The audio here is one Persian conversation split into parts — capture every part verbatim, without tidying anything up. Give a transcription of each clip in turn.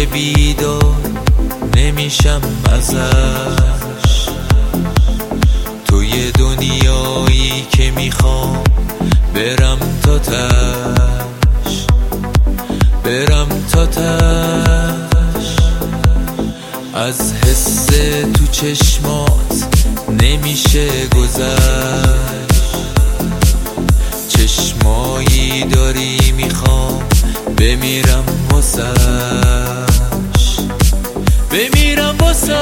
که بیدار نمیشم ازش، توی دنیایی که میخوام برم تا تش، برم تا تش. از حس تو چشمات نمیشه گذشت، چشمایی داری میخوام بمیرم واسش، بمیرم واسش.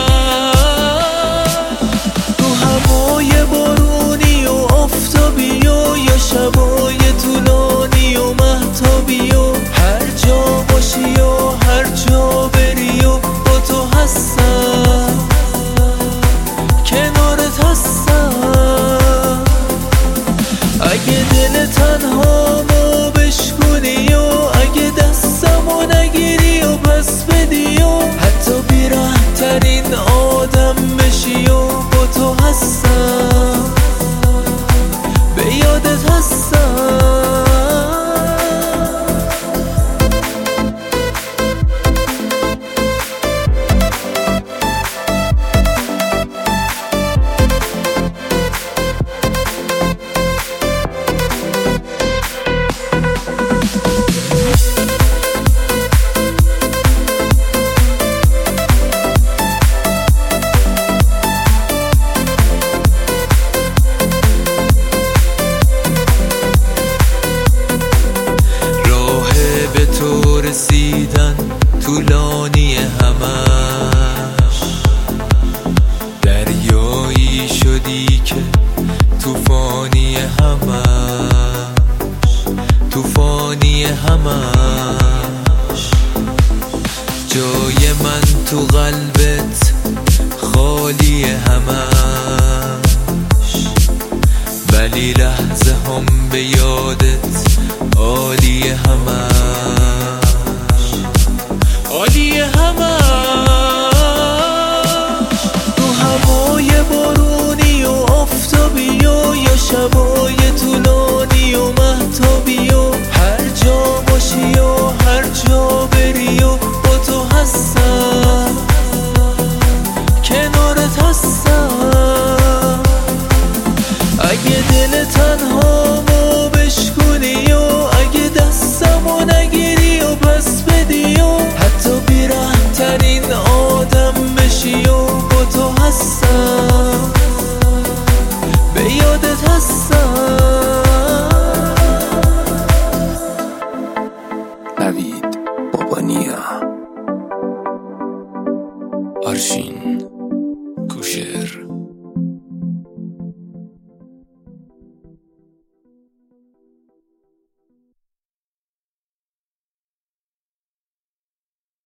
تو هوای بارونی و آفتابی و یا شبای طولانی و مهتابی و هر جا باشی و هر جا بری و با تو هستم، کنارت هستم. اگه دل تنهامو بشکنی و اگه دستمو نگیری و پس بدی و حتی بی‌رحم‌ترین آدم بشی و با تو هستم، به یادت هستم. رسیدن طولانی همش، دریایی شدی که طوفانی همش، طوفانی همش. جای من تو قلبت خالی همش، ولی لحظه هم به یادت عالی همش، عالی همش. تو هوای بارونی و آفتابی و یا شبای طولانی و مهتابی و هر جا باشی و هر جا بری و با تو هستم، کنارت هستم. اگه دل تنهامو بشکنی و اگه دستمو نگیری و پس بدی و حتی بی‌رحم‌ترین آدم بشی و با تو هستم، به یادت هستم. نوید بابانیا آرشین.